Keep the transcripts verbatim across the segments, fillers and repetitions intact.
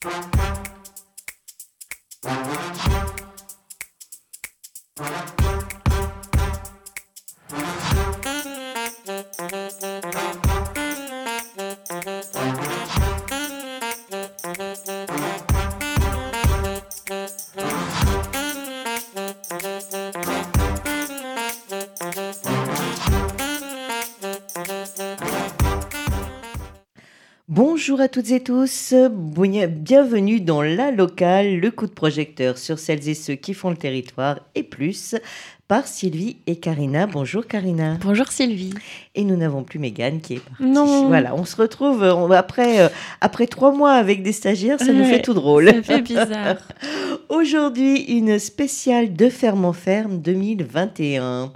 Bonjour à toutes et tous, bienvenue dans La Locale, le coup de projecteur sur celles et ceux qui font le territoire et plus, par Sylvie et Karina. Bonjour Karina. Bonjour Sylvie. Et nous n'avons plus Mégane qui est partie. Non. Voilà, on se retrouve on, après, euh, après trois mois avec des stagiaires, ça ouais, nous fait tout drôle. Ça fait bizarre. Aujourd'hui, une spéciale de Ferme en Ferme deux mille vingt et un.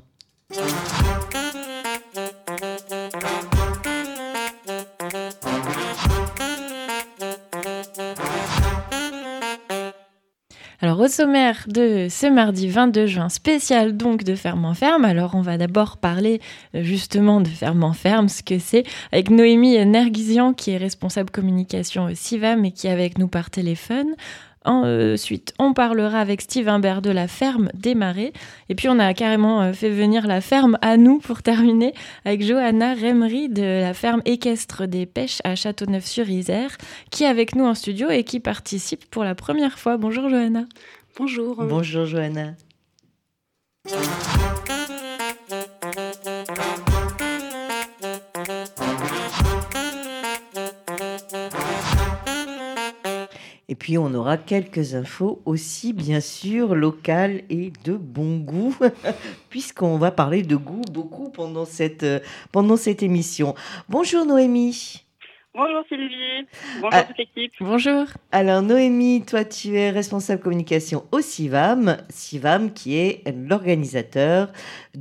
Alors au sommaire de ce mardi vingt-deux juin, spécial donc de Ferme en Ferme. Alors on va d'abord parler justement de Ferme en Ferme, ce que c'est, avec Noémie Nerguisian qui est responsable communication au Sivam et qui est avec nous par téléphone. Ensuite, on parlera avec Steve Imbert de la ferme des Marais. Et puis, on a carrément fait venir la ferme à nous pour terminer avec Johanna Remery de la ferme équestre des Pêches à Châteauneuf-sur-Isère, qui est avec nous en studio et qui participe pour la première fois. Bonjour Johanna. Bonjour. Bonjour Johanna. Et puis, on aura quelques infos aussi, bien sûr, locales et de bon goût, puisqu'on va parler de goût beaucoup pendant cette, pendant cette émission. Bonjour Noémie. Bonjour Sylvie. Bonjour ah, toute l'équipe. Bonjour. Alors Noémie, toi tu es responsable communication au Sivam, Sivam qui est l'organisateur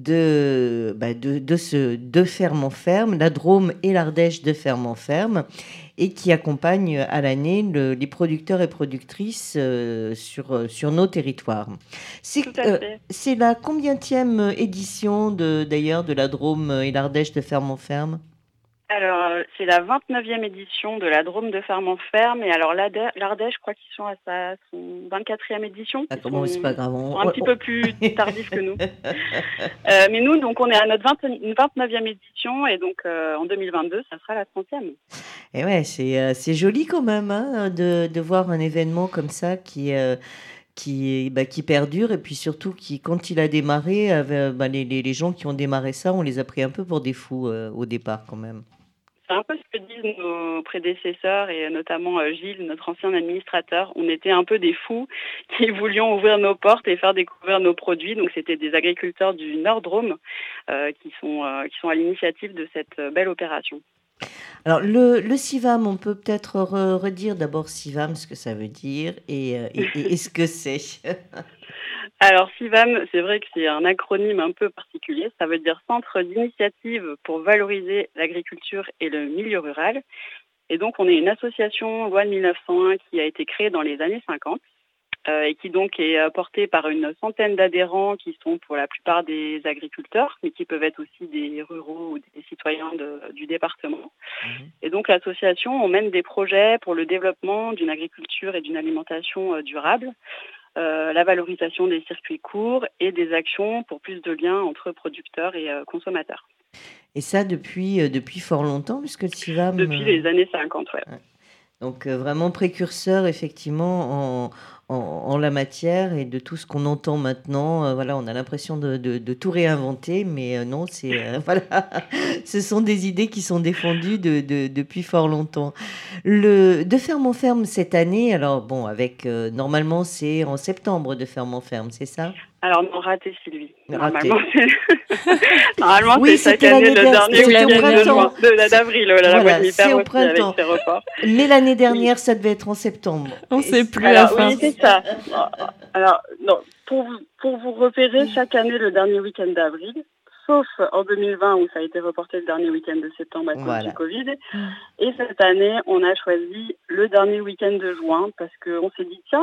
de, bah, de, de ce de Ferme en Ferme, la Drôme et l'Ardèche de Ferme en Ferme, et qui accompagne à l'année le, les producteurs et productrices euh, sur, sur nos territoires. C'est, Tout à fait. Euh, c'est la combienième édition de, d'ailleurs de la Drôme et l'Ardèche de Ferme en Ferme ? Alors, c'est la vingt-neuvième édition de la Drôme de Ferme en Ferme. Et alors, l'Ardèche, je crois qu'ils sont à sa son vingt-quatrième édition. Ah, comment, ils sont, c'est pas grave. On... sont un petit peu plus tardifs que nous. euh, mais nous, donc, on est à notre vingt-neuvième édition. Et donc, euh, en deux mille vingt-deux, ça sera la trentième. Et ouais, c'est, euh, c'est joli quand même hein, de, de voir un événement comme ça qui... Euh... Qui, bah, qui perdure et puis surtout qui, quand il a démarré, euh, bah, les, les, les gens qui ont démarré ça, on les a pris un peu pour des fous euh, au départ quand même. C'est un peu ce que disent nos prédécesseurs et notamment euh, Gilles, notre ancien administrateur. On était un peu des fous qui voulions ouvrir nos portes et faire découvrir nos produits. Donc c'était des agriculteurs du Nord-Drôme euh, qui sont, euh, qui sont à l'initiative de cette belle opération. Alors, le, le Sivam, on peut peut-être re- redire d'abord Sivam, ce que ça veut dire et, et, et, et ce que c'est. Alors, Sivam, c'est vrai que c'est un acronyme un peu particulier. Ça veut dire Centre d'initiative pour valoriser l'agriculture et le milieu rural. Et donc, on est une association loi de mille neuf cent un qui a été créée dans les années cinquante. Euh, et qui donc est porté par une centaine d'adhérents qui sont pour la plupart des agriculteurs, mais qui peuvent être aussi des ruraux ou des citoyens de, du département. Mmh. Et donc l'association, on mène des projets pour le développement d'une agriculture et d'une alimentation euh, durable, euh, la valorisation des circuits courts et des actions pour plus de liens entre producteurs et euh, consommateurs. Et ça depuis, euh, depuis fort longtemps, puisque le Sivam... Depuis les années cinquante, ouais. ouais. Donc euh, vraiment précurseur effectivement en, en, en la matière et de tout ce qu'on entend maintenant. Euh, voilà, on a l'impression de, de, de tout réinventer, mais euh, non, c'est euh, voilà, ce sont des idées qui sont défendues de, de, depuis fort longtemps. Le de Ferme en Ferme cette année, alors bon, avec euh, normalement c'est en septembre de Ferme en Ferme, c'est ça ? Alors non, raté Sylvie. Raté. Normalement, c'est, Normalement, oui, c'est chaque année le dernier week-end de juin, de, d'avril, la voilà, moitié c'est au aussi printemps. Avec ses reports. Mais l'année dernière, oui. Ça devait être en septembre. On ne sait plus alors, la fin. Oui, c'est ça. Alors, non, pour, pour vous repérer, chaque année le dernier week-end d'avril, sauf en deux mille vingt où ça a été reporté le dernier week-end de septembre à cause voilà. du Covid. Et cette année, on a choisi le dernier week-end de juin parce qu'on s'est dit, tiens,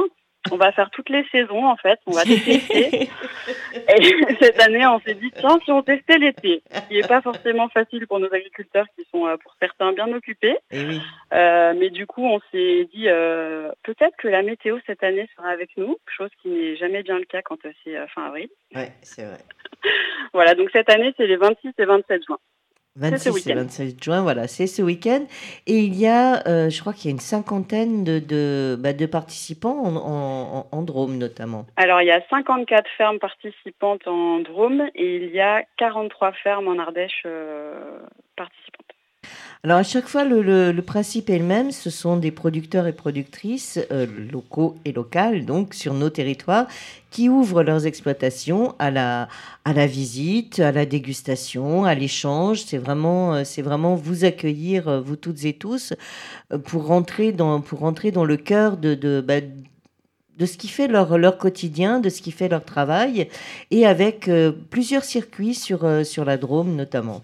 On va faire toutes les saisons, en fait. On va tester. Et cette année, on s'est dit, tiens, si on testait l'été, ce qui n'est pas forcément facile pour nos agriculteurs qui sont, euh, pour certains, bien occupés. Et oui. Euh, mais du coup, on s'est dit, euh, peut-être que la météo cette année sera avec nous, chose qui n'est jamais bien le cas quand euh, c'est euh, fin avril. Ouais, c'est vrai. Voilà, donc cette année, c'est les vingt-six et vingt-sept juin. vingt-six et vingt-sept juin, voilà, c'est ce week-end. Et il y a, euh, je crois qu'il y a une cinquantaine de, de, bah, de participants en, en, en Drôme notamment. Alors, il y a cinquante-quatre fermes participantes en Drôme et il y a quarante-trois fermes en Ardèche euh, participantes. Alors à chaque fois, le, le, le principe est le même, ce sont des producteurs et productrices euh, locaux et locales, donc sur nos territoires, qui ouvrent leurs exploitations à la, à la visite, à la dégustation, à l'échange. C'est vraiment, c'est vraiment vous accueillir, vous toutes et tous, pour rentrer dans, pour rentrer dans le cœur de... de bah, de ce qui fait leur, leur quotidien, de ce qui fait leur travail, et avec euh, plusieurs circuits sur, euh, sur la Drôme notamment.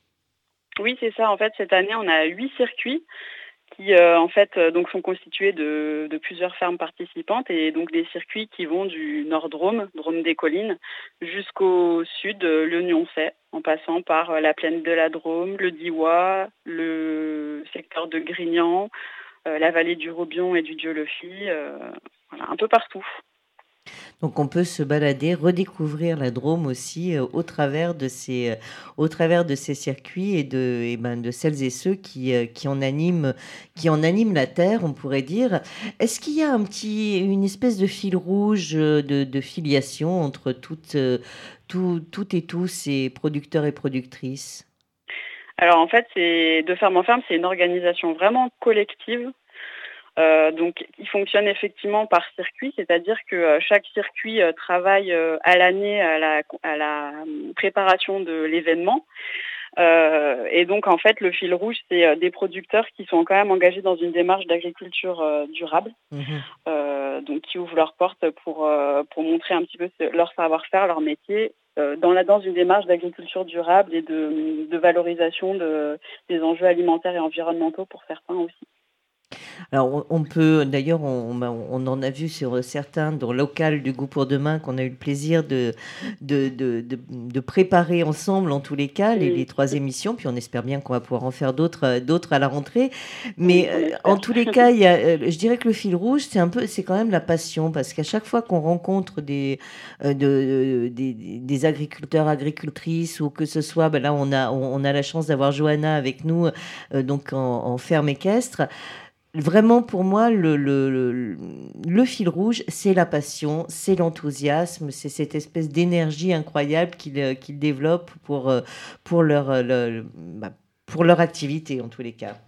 Oui, c'est ça. En fait, cette année, on a huit circuits qui, euh, en fait, euh, donc sont constitués de, de plusieurs fermes participantes et donc des circuits qui vont du Nord Drôme, Drôme des Collines, jusqu'au sud, euh, le Nyonsais, en passant par euh, la plaine de la Drôme, le Diois, le secteur de Grignan, euh, la vallée du Robion et du Dieulefit, euh, voilà, un peu partout. Donc on peut se balader, redécouvrir la Drôme aussi euh, au travers de ces, euh, au travers de ces circuits et de, et ben, de celles et ceux qui, euh, qui en animent, qui en animent la terre, on pourrait dire. Est-ce qu'il y a un petit, une espèce de fil rouge euh, de, de filiation entre toutes, euh, tout, toutes et tous ces producteurs et productrices? Alors en fait, c'est de ferme en ferme, c'est une organisation vraiment collective. Euh, donc, il fonctionne effectivement par circuit, c'est-à-dire que euh, chaque circuit euh, travaille euh, à l'année à la, à la préparation de l'événement. Euh, et donc, en fait, le fil rouge, c'est euh, des producteurs qui sont quand même engagés dans une démarche d'agriculture euh, durable, mmh. euh, donc qui ouvrent leurs portes pour, euh, pour montrer un petit peu leur savoir-faire, leur métier, euh, dans, la, dans une démarche d'agriculture durable et de, de valorisation de, des enjeux alimentaires et environnementaux pour certains aussi. Alors, on peut, d'ailleurs, on, on en a vu sur certains, dans le local du Goût pour Demain, qu'on a eu le plaisir de, de, de, de, de préparer ensemble, en tous les cas, les, les trois émissions. Puis on espère bien qu'on va pouvoir en faire d'autres, d'autres à la rentrée. Mais euh, en tous les cas, il y a, euh, je dirais que le fil rouge, c'est un peu, c'est quand même la passion, parce qu'à chaque fois qu'on rencontre des, euh, de, de, des, des agriculteurs, agricultrices, ou que ce soit, ben là, on a, on, on a la chance d'avoir Johanna avec nous, euh, donc en, en ferme équestre. Vraiment, pour moi, le, le, le, le fil rouge, c'est la passion, c'est l'enthousiasme, c'est cette espèce d'énergie incroyable qu'ils, qu'ils développent pour, pour, leur, leur, pour leur activité, en tous les cas.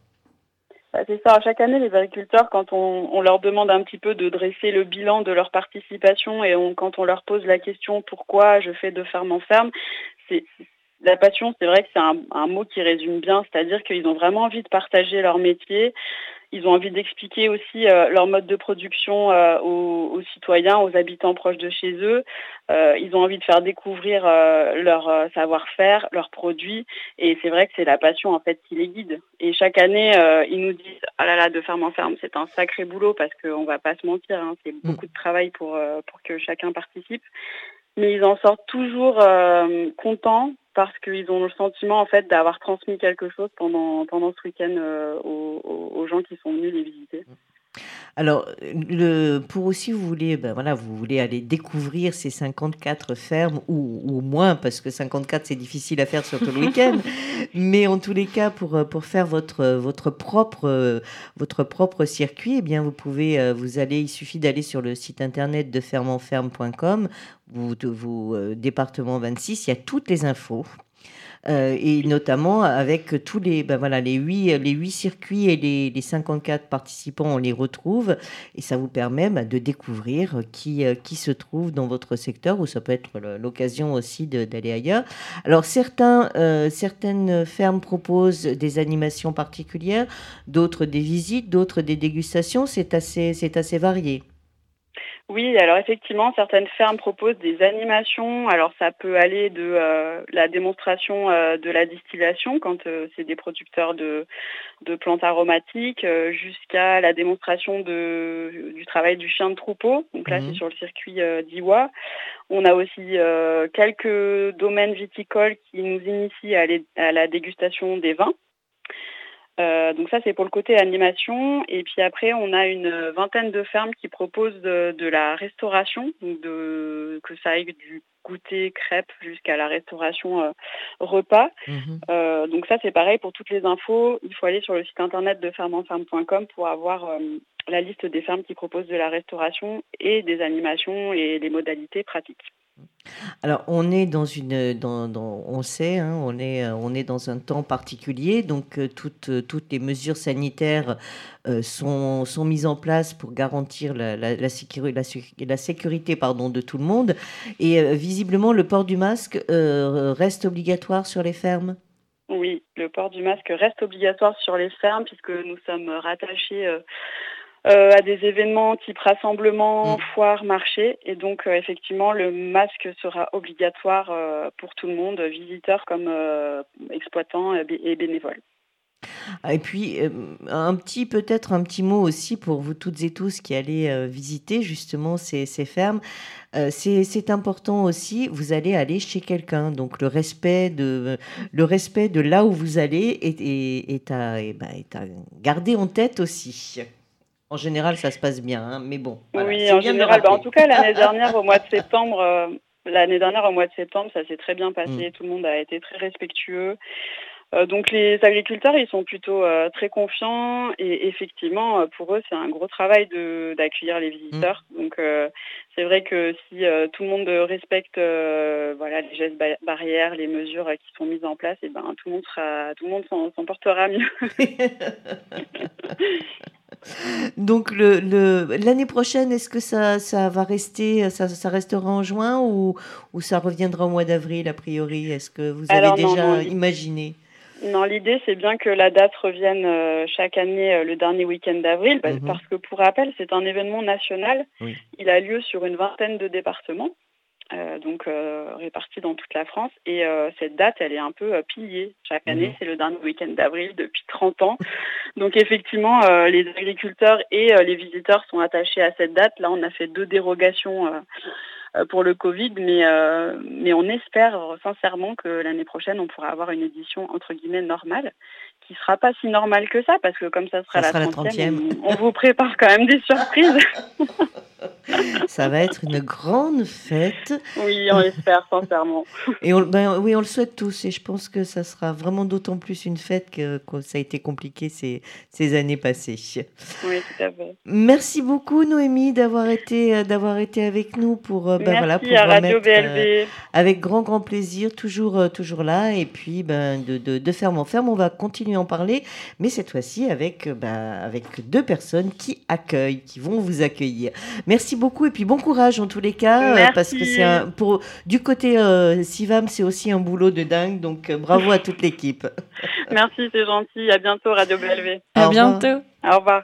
C'est ça. Chaque année, les agriculteurs, quand on, on leur demande un petit peu de dresser le bilan de leur participation et on, quand on leur pose la question « Pourquoi je fais de ferme en ferme ?», c'est... La passion, c'est vrai que c'est un, un mot qui résume bien, c'est-à-dire qu'ils ont vraiment envie de partager leur métier, ils ont envie d'expliquer aussi euh, leur mode de production euh, aux, aux citoyens, aux habitants proches de chez eux, euh, ils ont envie de faire découvrir euh, leur euh, savoir-faire, leurs produits, et c'est vrai que c'est la passion en fait qui les guide. Et chaque année, euh, ils nous disent « Ah là là, de ferme en ferme, c'est un sacré boulot » parce qu'on va pas se mentir, hein, c'est beaucoup de travail pour, euh, pour que chacun participe. Mais ils en sortent toujours euh, contents parce qu'ils ont le sentiment en fait d'avoir transmis quelque chose pendant, pendant ce week-end euh, aux, aux gens qui sont venus les visiter. Alors, le, pour aussi, vous voulez, ben voilà, vous voulez aller découvrir ces cinquante-quatre fermes, ou, ou moins, parce que cinquante-quatre, c'est difficile à faire sur tout le week-end, mais en tous les cas, pour, pour faire votre, votre, propre, votre propre circuit, eh bien, vous pouvez, vous allez, il suffit d'aller sur le site internet de ferme en ferme point com, vous, vous, euh, département vingt-six, il y a toutes les infos. Euh, et notamment avec tous les, ben voilà, les huit, les huit circuits et les, les cinquante-quatre participants, on les retrouve et ça vous permet ben, de découvrir qui, qui se trouve dans votre secteur, ou ça peut être l'occasion aussi de, d'aller ailleurs. Alors certains, euh, certaines fermes proposent des animations particulières, d'autres des visites, d'autres des dégustations, c'est assez, c'est assez varié. Oui, alors effectivement, certaines fermes proposent des animations. Alors ça peut aller de euh, la démonstration euh, de la distillation quand euh, c'est des producteurs de, de plantes aromatiques euh, jusqu'à la démonstration de, du travail du chien de troupeau. Donc là, Mmh. c'est sur le circuit euh, d'I W A. On a aussi euh, quelques domaines viticoles qui nous initient à, les, à la dégustation des vins. Euh, donc ça, c'est pour le côté animation. Et puis après, on a une vingtaine de fermes qui proposent de, de la restauration, donc de, que ça aille du goûter crêpes jusqu'à la restauration euh, repas. Mmh. Euh, donc ça, c'est pareil pour toutes les infos. Il faut aller sur le site internet de ferme en ferme point com pour avoir euh, la liste des fermes qui proposent de la restauration et des animations et les modalités pratiques. Alors, on est dans une, dans, dans- on sait, hein, on est, euh, on est dans un temps particulier, donc euh, toutes, euh, toutes les mesures sanitaires euh, sont, sont mises en place pour garantir la, la, la, sécurité, la, sé- la sécurité, pardon, de tout le monde. Et euh, visiblement, le port du masque euh, reste obligatoire sur les fermes. Oui, le port du masque reste obligatoire sur les fermes puisque nous sommes rattachés euh, euh, à des événements type rassemblement, Mm. foire, marché. Et donc, euh, effectivement, le masque sera obligatoire euh, pour tout le monde, visiteurs comme euh, exploitants et bé- et bénévoles. Et puis, euh, un petit, peut-être un petit mot aussi pour vous toutes et tous qui allez euh, visiter justement ces, ces fermes. Euh, c'est, c'est important aussi, vous allez aller chez quelqu'un. Donc, le respect de, le respect de là où vous allez est, est, est à, est, ben, est à garder en tête aussi. En général, ça se passe bien, hein, mais bon, voilà, Oui, c'est en bien de le général. Bah, en rappeler. tout cas, l'année dernière, au mois de septembre, euh, l'année dernière, au mois de septembre, ça s'est très bien passé. Mm. Tout le monde a été très respectueux. Euh, donc les agriculteurs, ils sont plutôt euh, très confiants et effectivement, euh, pour eux, c'est un gros travail de d'accueillir les Mm. visiteurs. Donc euh, c'est vrai que si euh, tout le monde respecte euh, voilà les gestes ba- barrières, les mesures euh, qui sont mises en place, et ben tout le monde sera, tout le monde s'en, s'en portera mieux. Donc, le, le, l'année prochaine, est-ce que ça, ça va rester, ça, ça restera en juin ou, ou ça reviendra au mois d'avril, a priori? Est-ce que vous avez Alors non, non, déjà l'i- imaginé? non, l'idée c'est bien que la date revienne euh, chaque année euh, le dernier week-end d'avril, bah, Mhm. parce que pour rappel, c'est un événement national. Oui. Il a lieu sur une vingtaine de départements. Euh, donc euh, répartis dans toute la France. Et euh, cette date, elle est un peu euh, pillée. Chaque année, Mhm. c'est le dernier week-end d'avril depuis trente ans. Donc effectivement, euh, les agriculteurs et euh, les visiteurs sont attachés à cette date. Là, on a fait deux dérogations euh, euh, pour le Covid, mais, euh, mais on espère euh, sincèrement que l'année prochaine, on pourra avoir une édition entre guillemets normale, qui sera pas si normale que ça, parce que comme ça sera Ça la sera la trentième, trentième. on, on vous prépare quand même des surprises. Ça va être une grande fête. Oui, on l'espère sincèrement. Et on, ben, oui, on le souhaite tous. Et je pense que ça sera vraiment d'autant plus une fête que, que ça a été compliqué ces, ces années passées. Oui, tout à fait. Merci beaucoup, Noémie, d'avoir été, euh, d'avoir été avec nous pour, euh, ben, voilà, Merci à pour Radio remettre euh, B L B. avec grand, grand plaisir, toujours, euh, toujours là. Et puis, ben, de, de, de ferme en ferme, on va continuer à en parler, mais cette fois-ci avec, euh, ben, avec deux personnes qui accueillent, qui vont vous accueillir. Merci beaucoup et puis bon courage en tous les cas, euh, parce que c'est un, Merci. pour, du côté euh, Sivam, c'est aussi un boulot de dingue. Donc, euh, bravo à toute l'équipe. Merci, c'est gentil. À bientôt, Radio B L V. À Au revoir. bientôt. Au revoir.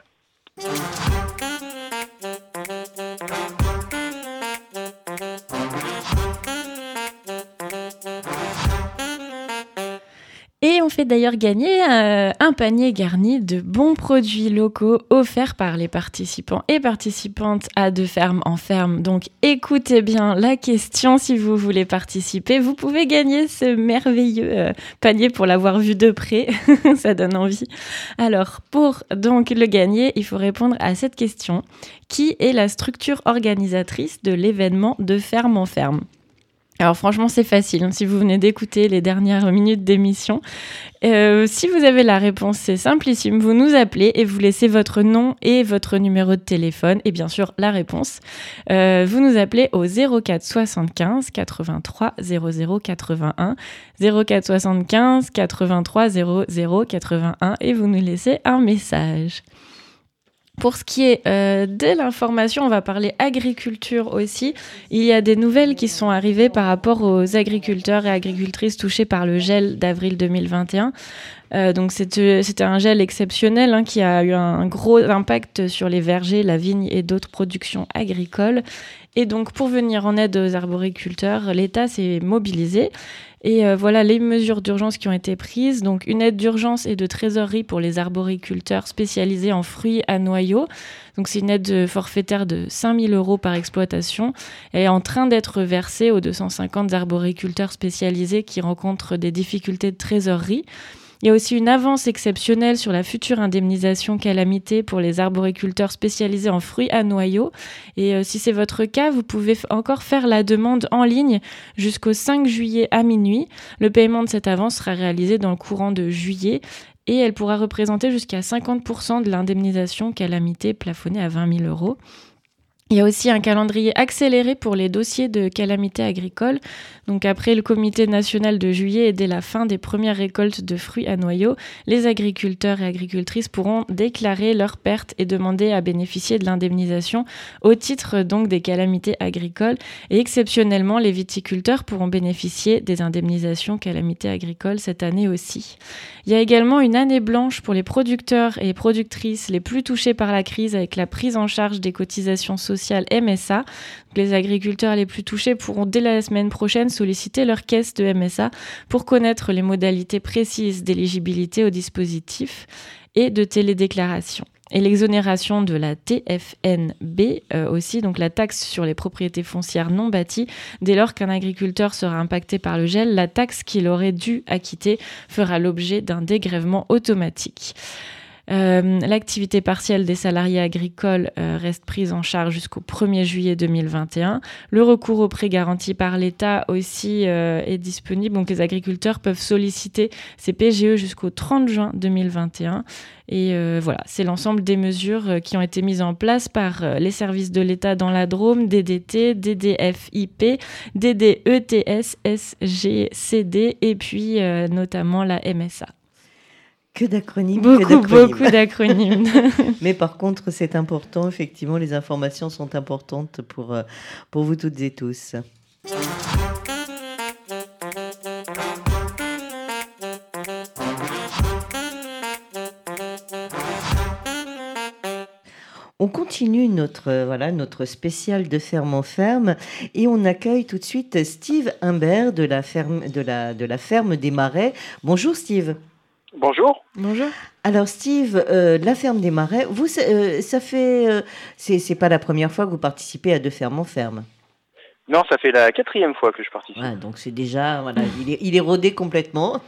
Et on fait d'ailleurs gagner euh, un panier garni de bons produits locaux offerts par les participants et participantes à De Ferme en Ferme. Donc écoutez bien la question si vous voulez participer. Vous pouvez gagner ce merveilleux euh, panier pour l'avoir vu de près. Ça donne envie. Alors pour donc le gagner, il faut répondre à cette question. Qui est la structure organisatrice de l'événement De Ferme en Ferme ? Alors franchement, c'est facile, hein, si vous venez d'écouter les dernières minutes d'émission. Euh, si vous avez la réponse, c'est simplissime. Vous nous appelez et vous laissez votre nom et votre numéro de téléphone et bien sûr la réponse. Euh, vous nous appelez au zéro quatre soixante-quinze quatre-vingt-trois zéro zéro quatre-vingt-un zéro quatre soixante-quinze quatre-vingt-trois zéro zéro quatre-vingt-un et vous nous laissez un message. Pour ce qui est euh, de l'information, on va parler agriculture aussi. Il y a des nouvelles qui sont arrivées par rapport aux agriculteurs et agricultrices touchés par le gel d'avril deux mille vingt et un. Euh, donc c'était, c'était un gel exceptionnel hein, qui a eu un gros impact sur les vergers, la vigne et d'autres productions agricoles. Et donc pour venir en aide aux arboriculteurs, l'État s'est mobilisé. Et euh, voilà les mesures d'urgence qui ont été prises. Donc une aide d'urgence et de trésorerie pour les arboriculteurs spécialisés en fruits à noyaux. Donc c'est une aide forfaitaire de cinq mille euros par exploitation. Elle est en train d'être versée aux deux cent cinquante arboriculteurs spécialisés qui rencontrent des difficultés de trésorerie. Il y a aussi une avance exceptionnelle sur la future indemnisation calamité pour les arboriculteurs spécialisés en fruits à noyaux. Et euh, si c'est votre cas, vous pouvez f- encore faire la demande en ligne jusqu'au cinq juillet à minuit. Le paiement de cette avance sera réalisé dans le courant de juillet et elle pourra représenter jusqu'à cinquante pour cent de l'indemnisation calamité plafonnée à vingt mille euros. Il y a aussi un calendrier accéléré pour les dossiers de calamité agricole. Donc après le comité national de juillet et dès la fin des premières récoltes de fruits à noyaux, les agriculteurs et agricultrices pourront déclarer leurs pertes et demander à bénéficier de l'indemnisation au titre donc des calamités agricoles. Et exceptionnellement, les viticulteurs pourront bénéficier des indemnisations calamités agricoles cette année aussi. Il y a également une année blanche pour les producteurs et productrices les plus touchés par la crise avec la prise en charge des cotisations sociales M S A. Donc, les agriculteurs les plus touchés pourront dès la semaine prochaine solliciter leur caisse de M S A pour connaître les modalités précises d'éligibilité au dispositif et de télédéclaration. Et l'exonération de la T F N B euh, aussi, donc la taxe sur les propriétés foncières non bâties. Dès lors qu'un agriculteur sera impacté par le gel, la taxe qu'il aurait dû acquitter fera l'objet d'un dégrèvement automatique. Euh, l'activité partielle des salariés agricoles euh, reste prise en charge jusqu'au premier juillet deux mille vingt et un. Le recours aux prêts garantis par l'État aussi euh, est disponible. Donc les agriculteurs peuvent solliciter ces P G E jusqu'au trente juin deux mille vingt et un. Et euh, voilà, c'est l'ensemble des mesures euh, qui ont été mises en place par euh, les services de l'État dans la Drôme, D D T, D D F I P, D D E T S, S G C D et puis euh, notamment la M S A. Que d'acronymes, beaucoup, que d'acronymes. Beaucoup d'acronymes. Mais par contre, c'est important, effectivement, les informations sont importantes pour, pour vous toutes et tous. On continue notre, voilà, notre spécial de Ferme en Ferme et on accueille tout de suite Steve Humbert de la ferme, de la, de la ferme des Marais. Bonjour Steve. Bonjour. Bonjour. Alors Steve, euh, la ferme des Marais, vous, euh, ça fait, euh, c'est, c'est pas la première fois que vous participez à De Ferme en Ferme. Non, ça fait la quatrième fois que je participe. Ah, donc c'est déjà, voilà, il est, il est rodé complètement.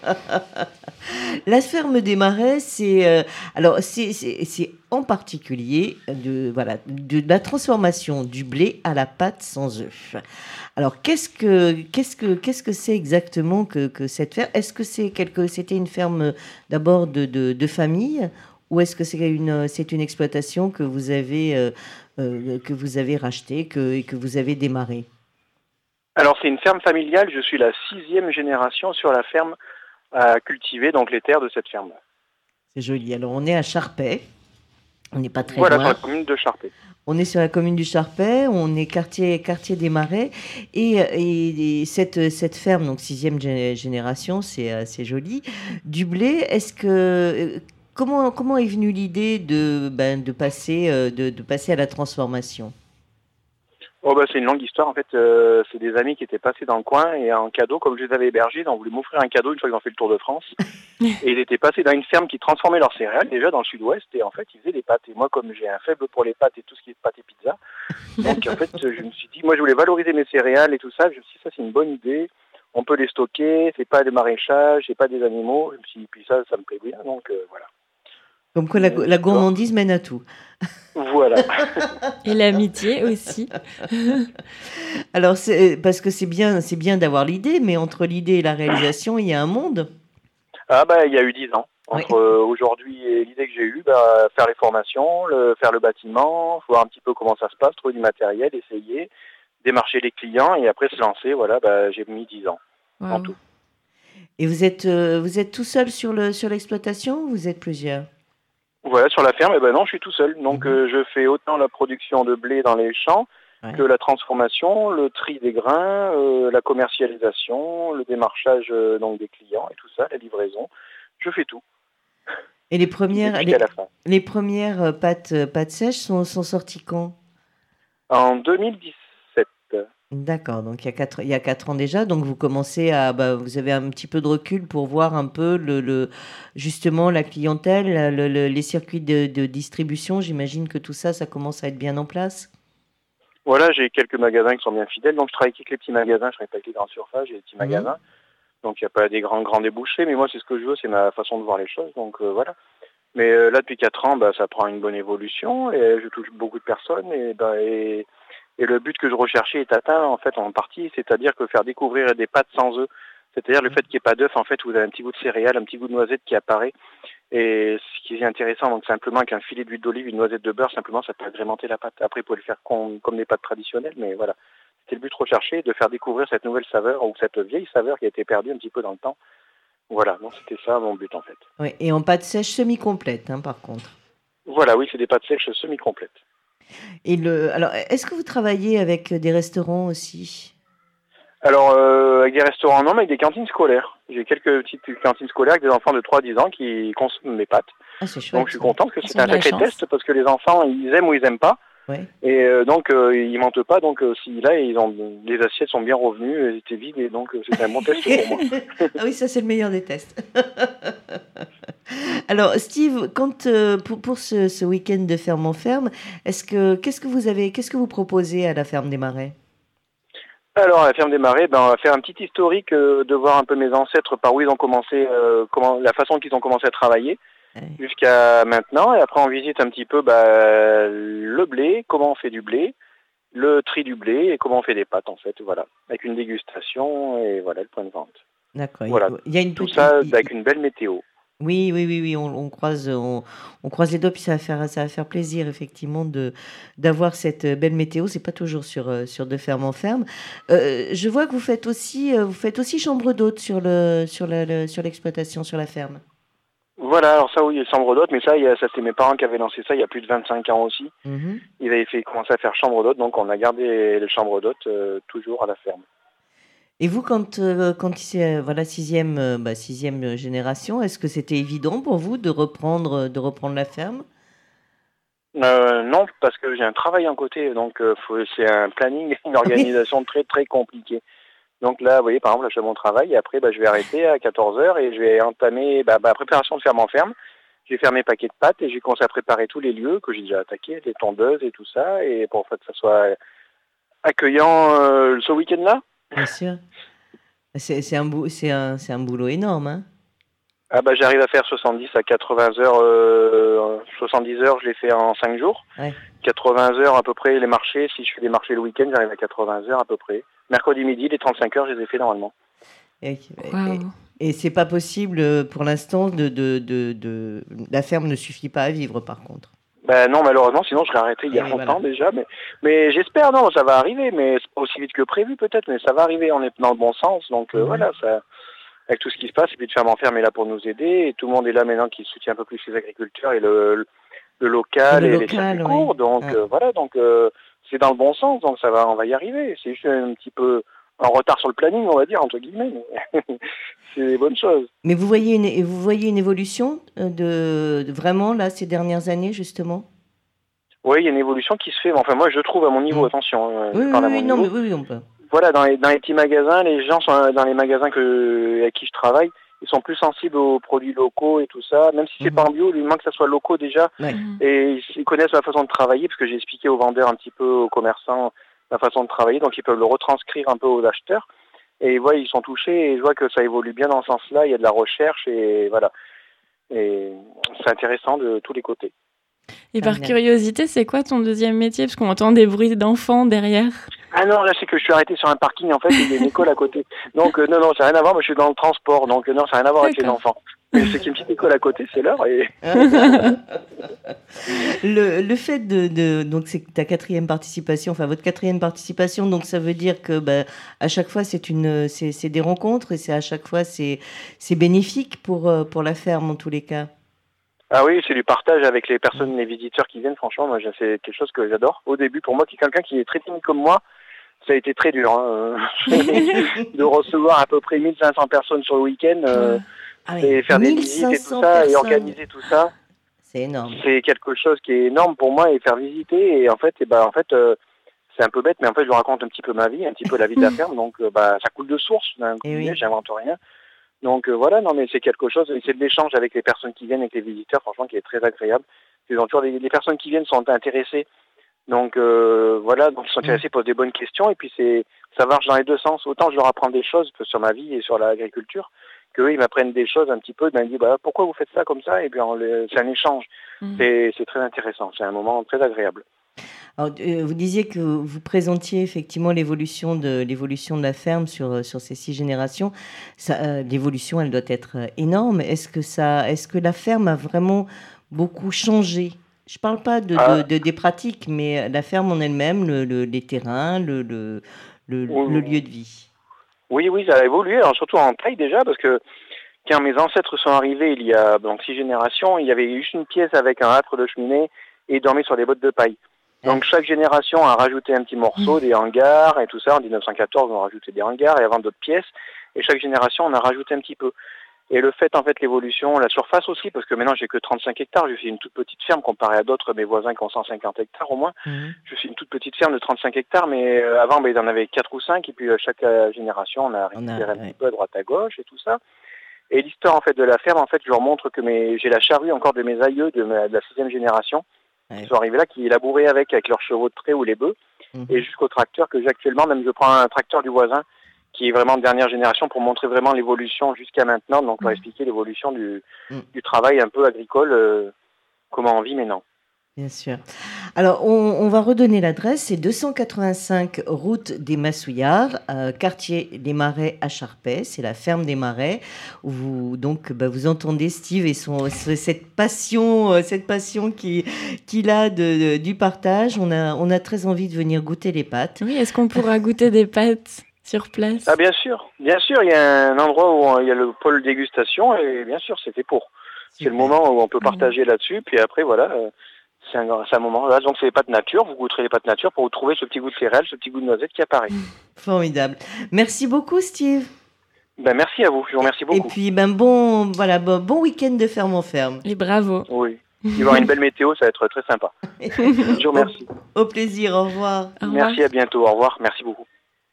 La ferme des Marais, c'est, euh, alors c'est, c'est, c'est en particulier de, voilà, de la transformation du blé à la pâte sans œufs. Alors qu'est-ce que, qu'est-ce que, qu'est-ce que c'est exactement que, que cette ferme ? Est-ce que c'est quelque, c'était une ferme d'abord de, de, de famille ou est-ce que c'est une, c'est une exploitation que vous avez, euh, euh, que vous avez rachetée que, et que vous avez démarrée ? Alors c'est une ferme familiale, je suis la sixième génération sur la ferme à cultiver donc les terres de cette ferme. C'est joli. Alors on est à Charpey, on n'est pas très voilà, loin. Voilà, sur la commune de Charpey. On est sur la commune du Charpey, on est quartier, quartier des Marais et, et, et cette, cette ferme, donc sixième génération, c'est, c'est joli. Du blé, est-ce que... Comment, comment est venue l'idée de, ben, de, passer, de, de passer à la transformation ? Oh bah, c'est une longue histoire, en fait, euh, c'est des amis qui étaient passés dans le coin et en cadeau, comme je les avais hébergés, ils ont voulu m'offrir un cadeau une fois qu'ils ont fait le tour de France. Et ils étaient passés dans une ferme qui transformait leurs céréales, déjà dans le sud-ouest, et en fait ils faisaient des pâtes. Et moi, comme j'ai un faible pour les pâtes et tout ce qui est pâtes et pizza, donc en fait je me suis dit, moi je voulais valoriser mes céréales et tout ça, je me suis dit ça c'est une bonne idée, on peut les stocker, c'est pas des maraîchages, c'est pas des animaux, je me suis dit, puis ça, ça me plaît bien, donc euh, voilà. Comme quoi la, la gourmandise mène à tout. Voilà. Et l'amitié aussi. Alors, c'est, parce que c'est bien, c'est bien d'avoir l'idée, mais entre l'idée et la réalisation, il y a un monde. Ah bah, il y a eu dix ans. Entre oui. euh, aujourd'hui et l'idée que j'ai eue, bah, faire les formations, le, faire le bâtiment, voir un petit peu comment ça se passe, trouver du matériel, essayer, démarcher les clients et après se lancer. Voilà, bah, j'ai mis dix ans wow. en tout. Et vous êtes, euh, vous êtes tout seul sur, le, sur l'exploitation ou vous êtes plusieurs ? Voilà, sur la ferme, eh ben non, je suis tout seul. Donc Mhm. euh, je fais autant la production de blé dans les champs Ouais. que la transformation, le tri des grains, euh, la commercialisation, le démarchage euh, donc des clients et tout ça, la livraison. Je fais tout, Et les du premières, début les, jusqu'à la fin. les premières euh, pâtes, euh, pâtes sèches sont, sont sorties quand? En deux mille dix-sept. D'accord, donc il y a quatre, il y a quatre ans déjà, donc vous commencez à, bah, vous avez un petit peu de recul pour voir un peu le, le- justement la clientèle, le- le- les circuits de, de distribution. J'imagine que tout ça, ça commence à être bien en place. Voilà, j'ai quelques magasins qui sont bien fidèles. Donc je travaille avec les petits magasins, je travaille pas avec les grandes surfaces, j'ai des petits Mhm. magasins. Donc il n'y a pas des grands grands débouchés, mais moi c'est ce que je veux, c'est ma façon de voir les choses. Donc euh, voilà. Mais euh, là depuis quatre ans, bah, ça prend une bonne évolution et je touche beaucoup de personnes et, bah, et, et le but que je recherchais est atteint en fait en partie, c'est-à-dire que faire découvrir des pâtes sans œufs. C'est-à-dire le fait qu'il n'y ait pas d'œuf, en fait, vous avez un petit goût de céréales, un petit goût de noisette qui apparaît. Et ce qui est intéressant, donc simplement qu'un filet d'huile d'olive, une noisette de beurre, simplement, ça peut agrémenter la pâte. Après, vous pouvez le faire com- comme des pâtes traditionnelles, mais voilà. C'était le but recherché, de faire découvrir cette nouvelle saveur, ou cette vieille saveur qui a été perdue un petit peu dans le temps. Voilà, donc c'était ça mon but en fait. Ouais, et en pâte sèche semi-complète, hein, par contre. Voilà, oui, c'est des pâtes sèches semi-complètes. Et le, alors, est-ce que vous travaillez avec des restaurants aussi? Alors, euh, avec des restaurants, non, mais avec des cantines scolaires. J'ai quelques petites cantines scolaires avec des enfants de trois à dix ans qui consomment mes pâtes. Ah, c'est Donc chouette je suis ça. content parce que Ils c'est ont un de la sacré chance. test parce que les enfants, ils aiment ou ils aiment pas. Ouais. Et euh, donc, euh, ils mentent pas. Donc, euh, si là, ils ont, les assiettes sont bien revenues, elles étaient vides. Et donc, euh, c'était un bon test pour moi. Ah oui, ça c'est le meilleur des tests. Alors, Steve, quand, euh, pour, pour ce, ce week-end de ferme en ferme, est-ce que qu'est-ce que vous avez, qu'est-ce que vous proposez à la ferme des Marais? Alors, à la ferme des Marais, ben, on va faire un petit historique euh, de voir un peu mes ancêtres, par où ils ont commencé, euh, comment, la façon qu'ils ont commencé à travailler Ouais. jusqu'à maintenant. Et après, on visite un petit peu bah, le blé, comment on fait du blé, le tri du blé et comment on fait des pâtes, en fait. Voilà, avec une dégustation et voilà le point de vente. D'accord. Il Voilà, il y a une tout petite. ça il- avec une belle météo. Oui, oui, oui, oui, on, on croise, on, on croise les doigts, puis ça va faire, ça va faire plaisir effectivement de d'avoir cette belle météo. C'est pas toujours sur euh, sur de ferme en ferme. Euh, je vois que vous faites aussi, euh, vous faites aussi chambre d'hôte sur le sur la, le- sur l'exploitation, sur la ferme. Voilà, alors ça, oui, il y a chambre d'hôte, mais ça, il y a, ça c'est mes parents qui avaient lancé ça il y a plus de vingt-cinq ans aussi. Mhm. Ils avaient fait commencer à faire chambre d'hôte, donc on a gardé les chambres d'hôte euh, toujours à la ferme. Et vous, quand euh, quand c'est euh, voilà sixième euh, bah, sixième génération, est-ce que c'était évident pour vous de reprendre de reprendre la ferme? Euh, non, parce que j'ai un travail en côté, donc euh, faut- c'est un planning, une Oui. organisation très très compliquée. Donc là, vous voyez, par exemple, là, je fais mon travail et après, bah, je vais arrêter à quatorze heures et je vais entamer bah, bah, préparation de ferme en ferme. Je vais faire mes paquets de pâtes et je vais commencer à préparer tous les lieux que j'ai déjà attaqués, les tondeuses et tout ça, et pour en fait, que ça soit accueillant euh, ce week-end-là. Bien sûr. C'est c'est un bou- c'est un c'est un boulot énorme, hein. Ah bah j'arrive à faire soixante-dix à quatre-vingts heures, euh, soixante-dix heures je les fais en cinq jours, Ouais. quatre-vingts heures à peu près les marchés, si je fais des marchés le week-end j'arrive à quatre-vingts heures à peu près. Mercredi midi, les trente-cinq heures je les ai fait normalement. Et, et, Waouh. et c'est pas possible euh, pour l'instant de, de, de, de- la ferme ne suffit pas à vivre par contre. Ben non malheureusement sinon je l'ai arrêté il y Eh a oui, longtemps voilà. déjà, mais, mais j'espère non ça va arriver, mais c'est pas aussi vite que prévu peut-être, mais ça va arriver, on est dans le bon sens, donc euh, Mhm. voilà, ça, avec tout ce qui se passe, et puis de ferme en ferme est là pour nous aider, et tout le monde est là maintenant qui soutient un peu plus les agriculteurs et le, le Et local le et les local, circuits oui. courts, donc Ah. euh, voilà, donc euh, c'est dans le bon sens, donc ça va, on va y arriver. C'est juste un petit peu en retard sur le planning, on va dire entre guillemets, mais c'est des bonnes choses. Mais vous voyez une, et vous voyez une évolution euh, de, de vraiment là ces dernières années justement? Oui, il y a une évolution qui se fait. Enfin, moi, je trouve à mon niveau, Mm. attention, euh, Oui, je oui, parle à oui, mon non, mais niveau. oui, oui, on peut. Voilà, dans les, dans les petits magasins, les gens sont dans les magasins que, avec qui je travaille, ils sont plus sensibles aux produits locaux et tout ça. Même si c'est Mhm. pas en bio, il manque que ça soit locaux déjà. Ouais. Mhm. Et ils ils connaissent la façon de travailler, parce que j'ai expliqué aux vendeurs un petit peu, aux commerçants, la façon de travailler. Donc ils peuvent le retranscrire un peu aux acheteurs. Et ils voient, ils sont touchés et je vois que ça évolue bien dans ce sens-là. Il y a de la recherche et voilà. Et c'est intéressant de tous les côtés. Et Ah, par bien. curiosité, c'est quoi ton deuxième métier? Parce qu'on entend des bruits d'enfants derrière. Ah non, là c'est que je suis arrêté sur un parking en fait, et il y a une école à côté. Donc euh, non, non, ça n'a rien à voir, moi je suis dans le transport, donc euh, non, ça n'a rien à voir avec les D'accord. enfants. Mais c'est qu'il y a une petite école à côté, c'est l'heure. Et... Le, le fait de, de donc c'est ta quatrième participation, enfin votre quatrième participation, donc ça veut dire que bah, à chaque fois c'est une c'est c'est des rencontres et c'est à chaque fois c'est c'est bénéfique pour euh, pour la ferme en tous les cas. Ah oui, c'est du partage avec les personnes, les visiteurs qui viennent. Franchement, moi, c'est quelque chose que j'adore. Au début, pour moi, qui est quelqu'un qui est très timide comme moi, ça a été très dur hein. de recevoir à peu près mille cinq cents personnes sur le week-end euh, ah oui. et faire des visites et tout ça, personnes. Et organiser tout ça. C'est énorme. C'est quelque chose qui est énorme pour moi et faire visiter. Et en fait, et ben, en fait euh, c'est un peu bête, mais en fait, je vous raconte un petit peu ma vie, un petit peu la vie de la ferme. Donc, euh, bah, ça coule de source. D'un coup, oui. J'invente rien. Donc euh, voilà, non mais c'est quelque chose, c'est de l'échange avec les personnes qui viennent, avec les visiteurs, franchement, qui est très agréable. Les, les, les personnes qui viennent sont intéressées, donc euh, voilà, donc ils sont intéressés, posent des bonnes questions, et puis c'est ça marche dans les deux sens. Autant je leur apprends des choses sur ma vie et sur l'agriculture, qu'eux ils m'apprennent des choses un petit peu, ben, ils disent bah, pourquoi vous faites ça comme ça, et puis c'est un échange. Mmh. C'est, c'est très intéressant, c'est un moment très agréable. Alors, euh, vous disiez que vous présentiez effectivement l'évolution de, l'évolution de la ferme sur, sur ces six générations. Ça, euh, l'évolution, elle doit être énorme. Est-ce que, ça, est-ce que la ferme a vraiment beaucoup changé ? Je ne parle pas de, ah. de, de, des pratiques, mais la ferme en elle-même, le, le, les terrains, le, le, le, oui. le lieu de vie. Oui, oui, ça a évolué, alors surtout en taille déjà, parce que quand mes ancêtres sont arrivés il y a donc six générations, il y avait juste une pièce avec un âtre de cheminée et ils dormaient sur des bottes de paille. Donc chaque génération a rajouté un petit morceau, des hangars et tout ça. En dix-neuf cent quatorze, on a rajouté des hangars et avant d'autres pièces. Et chaque génération, on a rajouté un petit peu. Et le fait, en fait, l'évolution, la surface aussi, parce que maintenant j'ai que trente-cinq hectares. Je suis une toute petite ferme comparé à d'autres, mes voisins qui ont cent cinquante hectares au moins. Mmh. Je suis une toute petite ferme de trente-cinq hectares, mais euh, avant, ben, il y en avait quatre ou cinq. Et puis euh, chaque euh, génération, on a récupéré on a, un ouais. petit peu à droite à gauche et tout ça. Et l'histoire, en fait, de la ferme, en fait, je leur montre que mes, j'ai la charrue encore de mes aïeux de, ma, de la sixième génération. Ils sont arrivés là, qui labouraient avec, avec leurs chevaux de trait ou les bœufs, mmh. et jusqu'au tracteur que j'ai actuellement. Même je prends un tracteur du voisin, qui est vraiment de dernière génération, pour montrer vraiment l'évolution jusqu'à maintenant, donc pour mmh. expliquer l'évolution du, mmh. du travail un peu agricole, euh, comment on vit maintenant. Bien sûr. Alors, on, on va redonner l'adresse, c'est deux cent quatre-vingt-cinq route des Massouillards, euh, quartier des Marais à Charpey, c'est la ferme des Marais, où vous, donc, bah, vous entendez Steve et son, cette passion, euh, cette passion qui, qu'il a de, de, du partage. On a, on a très envie de venir goûter les pâtes. Oui, est-ce qu'on pourra goûter des pâtes sur place ? Ah, bien sûr, bien sûr, il y a un endroit où il y a le pôle dégustation, et bien sûr, c'était pour. Super. C'est le moment où on peut partager mmh. là-dessus, puis après, voilà... Euh, C'est un, c'est un moment, là, donc c'est les pâtes nature, vous goûterez les pâtes nature pour vous trouver ce petit goût de céréales, ce petit goût de noisette qui apparaît. Formidable. Merci beaucoup, Steve. Ben, merci à vous, je vous remercie beaucoup. Et puis, ben, bon, voilà, bon, bon week-end de ferme en ferme. Et bravo. Oui, il va y avoir une belle météo, ça va être très sympa. Je vous remercie. Au, au plaisir, au revoir. Au revoir. Merci, à bientôt, au revoir, merci beaucoup.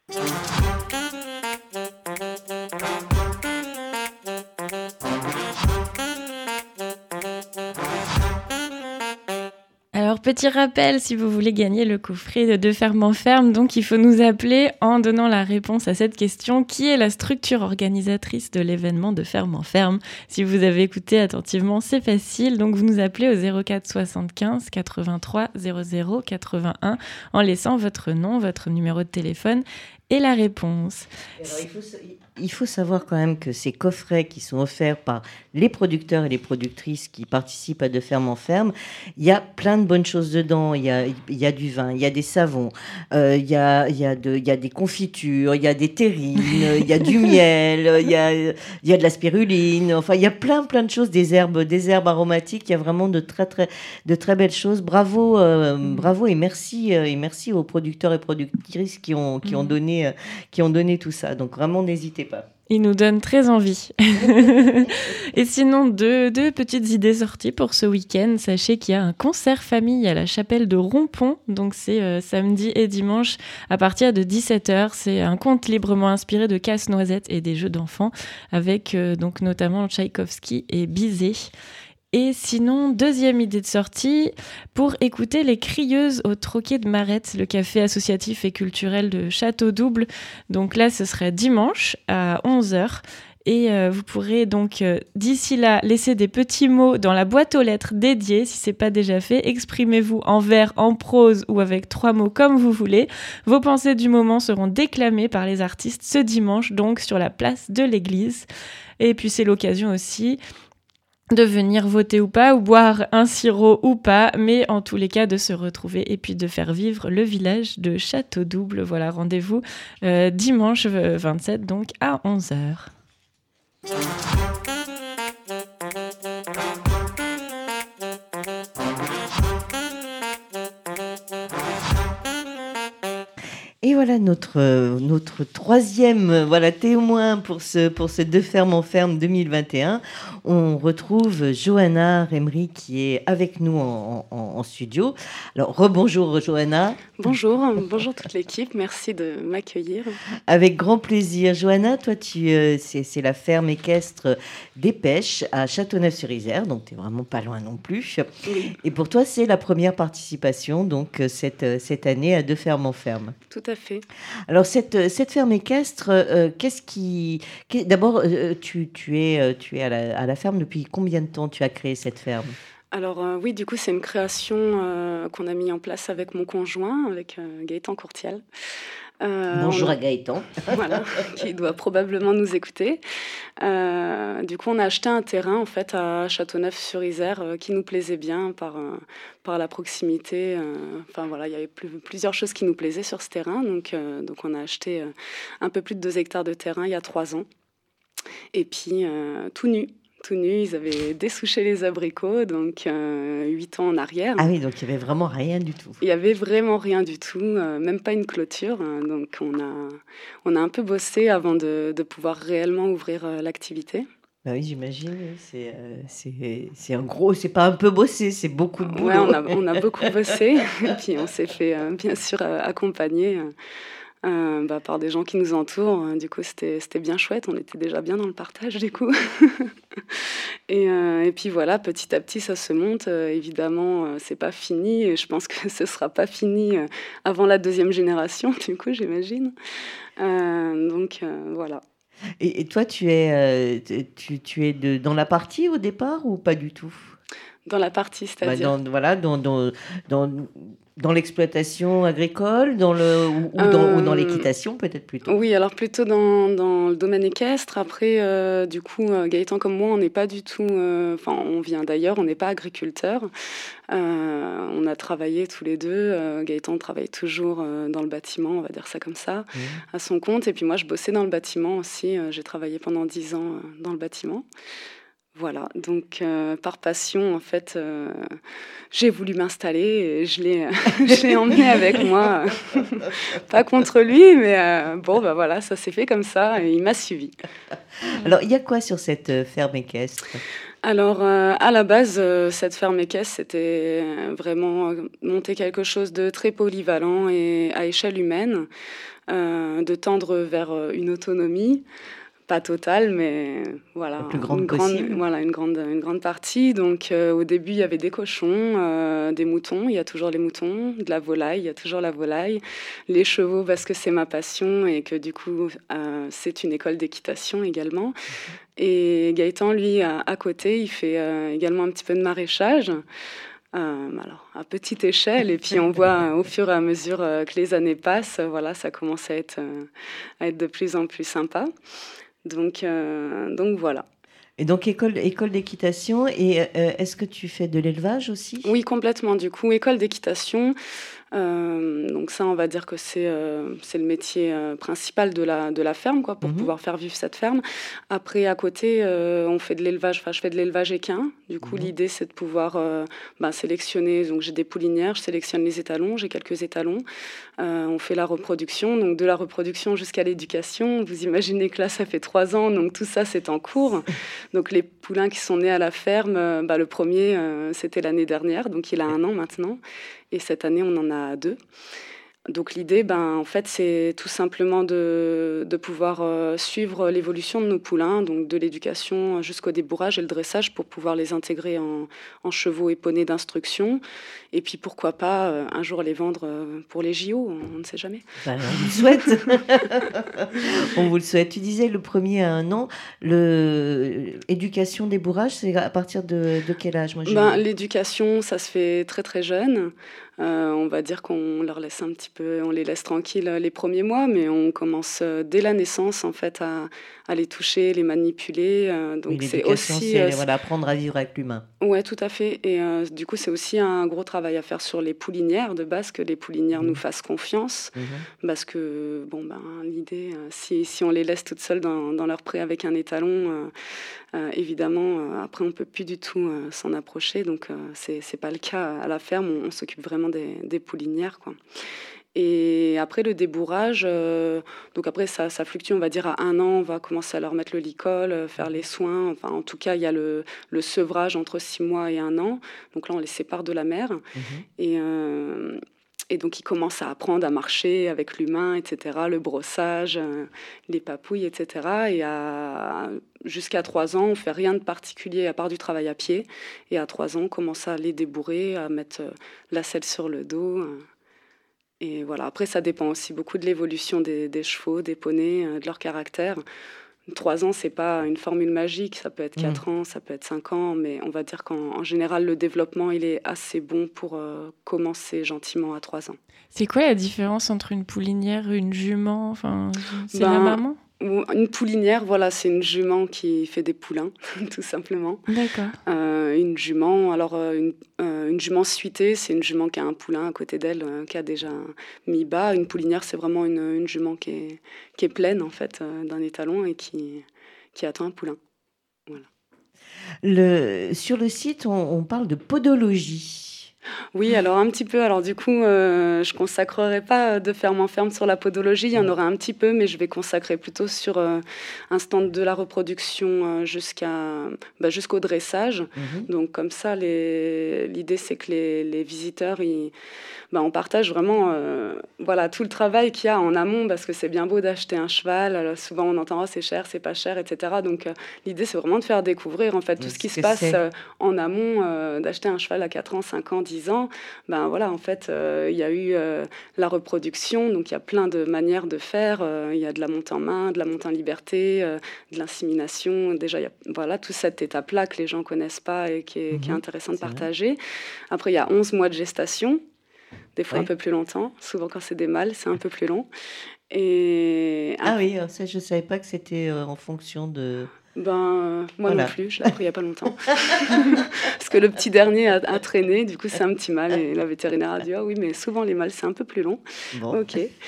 Alors, petit rappel, si vous voulez gagner le coffret de De Ferme en Ferme, donc il faut nous appeler en donnant la réponse à cette question. Qui est la structure organisatrice de l'événement De Ferme en Ferme ? Si vous avez écouté attentivement, c'est facile. Donc, vous nous appelez au zéro quatre soixante-quinze quatre-vingt-trois zéro zéro quatre-vingt-un en laissant votre nom, votre numéro de téléphone et la réponse. Alors, il, faut, il faut savoir quand même que ces coffrets qui sont offerts par les producteurs et les productrices qui participent à De Ferme en Ferme, il y a plein de bonnes choses dedans. Il y a, il y a du vin, il y a des savons, euh, il, y a, il, y a de, il y a des confitures, il y a des terrines, il y a du miel, il y a, il y a de la spiruline. Enfin, il y a plein, plein de choses, des herbes, des herbes aromatiques. Il y a vraiment de très, très, de très belles choses. Bravo, euh, bravo et merci, euh, et merci aux producteurs et productrices qui ont, qui ont donné qui ont donné tout ça. Donc vraiment, n'hésitez pas. Il nous donne très envie. Et sinon, deux, deux petites idées sorties pour ce week-end. Sachez qu'il y a un concert famille à la chapelle de Rompont. Donc c'est euh, samedi et dimanche à partir de dix-sept heures. C'est un conte librement inspiré de Casse-Noisette et des jeux d'enfants avec euh, donc notamment Tchaïkovski et Bizet. Et sinon, deuxième idée de sortie, pour écouter les Crieuses au Troquet de Marette, le café associatif et culturel de Château-Double. Donc là, ce serait dimanche à onze heures. Et euh, vous pourrez donc, euh, d'ici là, laisser des petits mots dans la boîte aux lettres dédiée, si ce n'est pas déjà fait. Exprimez-vous en vers, en prose ou avec trois mots comme vous voulez. Vos pensées du moment seront déclamées par les artistes ce dimanche, donc sur la place de l'église. Et puis c'est l'occasion aussi de venir voter ou pas, ou boire un sirop ou pas, mais en tous les cas de se retrouver et puis de faire vivre le village de Château-Double. Voilà, rendez-vous euh, dimanche vingt-sept, donc à onze heures. voilà notre, euh, notre troisième euh, voilà, témoin pour ce, pour ce De Ferme en Ferme deux mille vingt et un. On retrouve Johanna Remry qui est avec nous en, en, en studio. Alors, rebonjour Johanna. Bonjour, bonjour toute l'équipe, merci de m'accueillir. Avec grand plaisir. Johanna, toi, tu, euh, c'est, c'est la ferme équestre des Pêches à Châteauneuf-sur-Isère, donc tu n'es vraiment pas loin non plus. Oui. Et pour toi, c'est la première participation donc, cette, cette année à De Ferme en Ferme. Tout à fait. Alors, cette, cette ferme équestre, euh, qu'est-ce qui... qu'est- D'abord, euh, tu, tu es, euh, tu es à, la, à la ferme depuis combien de temps tu as créé cette ferme? Alors euh, oui, du coup, c'est une création euh, qu'on a mis en place avec mon conjoint, avec euh, Gaëtan Courtial. Euh, Bonjour on- à Gaëtan. Voilà, qui doit probablement nous écouter. Euh, du coup, on a acheté un terrain en fait à Châteauneuf-sur-Isère euh, qui nous plaisait bien par, euh, par la proximité. euh, Enfin voilà, il y avait plus- plusieurs choses qui nous plaisaient sur ce terrain. Donc, euh, donc on a acheté euh, un peu plus de deux hectares de terrain il y a trois ans. Et puis, euh, tout nu. Tout nu, ils avaient dessouché les abricots, donc euh, huit ans en arrière. Ah oui, donc il n'y avait vraiment rien du tout. Il n'y avait vraiment rien du tout, euh, même pas une clôture. hein. donc on a, on a un peu bossé avant de, de pouvoir réellement ouvrir euh, l'activité. Bah oui, j'imagine. oui, C'est, euh, c'est, c'est un gros... C'est pas un peu bossé, c'est beaucoup de boulot. Ouais, on a, on a beaucoup bossé. Et puis on s'est fait euh, bien sûr euh, accompagner euh, euh, bah, par des gens qui nous entourent. Du coup, c'était, c'était bien chouette. On était déjà bien dans le partage du coup. Et, euh, et puis voilà, petit à petit, ça se monte. Euh, évidemment, euh, c'est pas fini. Et je pense que ce sera pas fini euh, avant la deuxième génération, du coup, j'imagine. Euh, donc euh, voilà. Et, et toi, tu es, euh, tu, tu es de, dans la partie au départ ou pas du tout? Dans la partie, Bah, c'est-à-dire. dans, voilà, dans, dans, dans, dans l'exploitation agricole dans le, ou, ou dans, ou dans Euh, l'équitation peut-être plutôt. Oui, alors plutôt dans, dans le domaine équestre. Après, euh, du coup, euh, Gaëtan comme moi, on n'est pas du tout... euh, Enfin, on vient d'ailleurs, on n'est pas agriculteur. Euh, on a travaillé tous les deux. Euh, Gaëtan travaille toujours euh, dans le bâtiment, on va dire ça comme ça, Mmh. à son compte. Et puis moi, je bossais dans le bâtiment aussi. Euh, j'ai travaillé pendant dix ans euh, dans le bâtiment. Voilà, donc euh, par passion, en fait, euh, j'ai voulu m'installer et je l'ai, je l'ai emmené avec moi. Pas contre lui, mais euh, bon, bah voilà, ça s'est fait comme ça et il m'a suivi. Alors, il y a quoi sur cette euh, ferme équestre? Alors, euh, à la base, euh, cette ferme équestre, c'était vraiment euh, monter quelque chose de très polyvalent et à échelle humaine, euh, de tendre vers euh, une autonomie. Pas totale, mais voilà, La plus grande une possible. grande, voilà, une grande, une grande partie. Donc, euh, au début, il y avait des cochons, euh, des moutons. Il y a toujours les moutons, de la volaille. Il y a toujours la volaille. Les chevaux, parce que c'est ma passion et que du coup, euh, c'est une école d'équitation également. Et Gaëtan, lui, à, à côté, il fait euh, également un petit peu de maraîchage. Euh, alors, à petite échelle, et puis on voit euh, au fur et à mesure euh, que les années passent, euh, voilà, ça commence à être, euh, à être de plus en plus sympa. Donc, euh, donc voilà. Et donc, école, école d'équitation. Et euh, est-ce que tu fais de l'élevage aussi? Oui, complètement. Du coup, école d'équitation. Euh, donc ça, on va dire que c'est euh, c'est le métier euh, principal de la, de la ferme, quoi, pour Mhm. pouvoir faire vivre cette ferme. Après, à côté, euh, on fait de l'élevage. Enfin, je fais de l'élevage équin. Du coup, Mhm. l'idée, c'est de pouvoir euh, ben, sélectionner. Donc, j'ai des poulinières, je sélectionne les étalons. J'ai quelques étalons. Euh, on fait la reproduction. Donc, de la reproduction jusqu'à l'éducation. Vous imaginez que là, ça fait trois ans. Donc, tout ça, c'est en cours. Donc, les poulains qui sont nés à la ferme, euh, bah, le premier, euh, c'était l'année dernière. Donc, il a un an maintenant. Et cette année, on en a deux. Donc l'idée, ben, en fait, c'est tout simplement de, de pouvoir euh, suivre l'évolution de nos poulains, donc de l'éducation jusqu'au débourrage et le dressage pour pouvoir les intégrer en, en chevaux et poneys d'instruction. Et puis pourquoi pas euh, un jour les vendre euh, pour les J O, on, on ne sait jamais. Ben, on vous le souhaite. On vous le souhaite. Tu disais le premier à un an. Le... Éducation, débourrage, c'est à partir de, de quel âge? Moi, je... Ben, l'éducation, ça se fait très très jeune. Euh, on va dire qu'on leur laisse un petit peu, on les laisse tranquilles les premiers mois, mais on commence euh, dès la naissance en fait à, à les toucher, les manipuler. Euh, donc Oui, c'est l'éducation, aussi, c'est euh, voilà, apprendre à vivre avec l'humain. ouais, tout à fait. Et euh, du coup, c'est aussi un gros travail à faire sur les poulinières de base, que les poulinières Mhm. nous fassent confiance, Mhm. parce que bon ben l'idée, euh, si, si on les laisse toutes seules dans, dans leur pré avec un étalon, euh, euh, évidemment, euh, après on peut plus du tout euh, s'en approcher. Donc euh, c'est c'est pas le cas à la ferme. On, on s'occupe vraiment des, des poulinières, quoi. Et après le débourrage, euh, donc après ça, ça fluctue, on va dire à un an, on va commencer à leur mettre le licol, euh, faire les soins. Enfin, en tout cas, il y a le, le sevrage entre six mois et un an. Donc là, on les sépare de la mère. Mmh. Et, euh, et donc, ils commencent à apprendre à marcher avec l'humain, et cetera. Le brossage, euh, les papouilles, et cetera. Et à, jusqu'à trois ans, on fait rien de particulier à part du travail à pied. Et à trois ans, on commence à les débourrer, à mettre euh, la selle sur le dos. Euh, Et voilà. Après, ça dépend aussi beaucoup de l'évolution des, des chevaux, des poneys, euh, de leur caractère. Trois ans, c'est pas une formule magique. Ça peut être quatre mmh. ans, ça peut être cinq ans. Mais on va dire qu'en en général, le développement, il est assez bon pour euh, commencer gentiment à trois ans. C'est quoi la différence entre une poulinière et une jument? Enfin, c'est ben, la maman? Une poulinière, voilà, c'est une jument qui fait des poulains, tout simplement. D'accord. Euh, une jument, alors euh, une, euh, une jument suitée, c'est une jument qui a un poulain à côté d'elle, euh, qui a déjà mis bas. Une poulinière, c'est vraiment une, une jument qui est, qui est pleine, en fait, euh, d'un étalon et qui, qui attend un poulain. Voilà. Le, sur le site, on, on parle de podologie. Oui, alors un petit peu. Alors du coup, euh, je consacrerai pas de ferme en ferme sur la podologie. Il y en aura un petit peu, mais je vais consacrer plutôt sur euh, un stand de la reproduction euh, jusqu'à bah, jusqu'au dressage. Mmh. Donc comme ça, les... l'idée c'est que les, les visiteurs, ils... bah, on partage vraiment, euh, voilà, tout le travail qu'il y a en amont, parce que c'est bien beau d'acheter un cheval. Alors, souvent, on entend oh, c'est cher, c'est pas cher, et cetera. Donc euh, l'idée c'est vraiment de faire découvrir en fait tout ce qui se passe euh, en amont, euh, d'acheter un cheval à quatre ans, cinq ans, dix ans. Ben voilà, en fait, il euh, y a eu euh, la reproduction, donc il y a plein de manières de faire. Il euh, y a de la montée en main, de la montée en liberté, euh, de l'insémination. Déjà, il y a voilà, toute cette étape-là que les gens connaissent pas et qui est, mmh, qui est intéressant de partager. Vrai. Après, il y a onze mois de gestation, des fois oui. un peu plus longtemps. Souvent, quand c'est des mâles, c'est un peu plus long. Et... Ah après... oui, ça, je ne savais pas que c'était euh, en fonction de... Ben, euh, moi voilà. non plus, je l'ai appris il n'y a pas longtemps. Parce que le petit dernier a, a traîné, du coup c'est un petit mâle. Et la vétérinaire a dit, ah oh, oui, mais souvent les mâles c'est un peu plus long. Bon. Ok. Et,